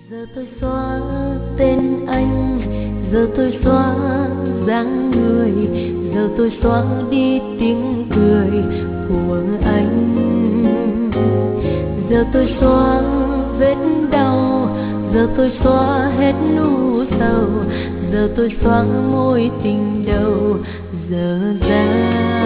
Giờ tôi xóa tên anh, giờ tôi xóa dáng người, giờ tôi xóa đi tiếng cười của anh. Giờ tôi xóa vết đau, giờ tôi xóa hết nụ sầu, giờ tôi xóa mối tình đầu dở dang.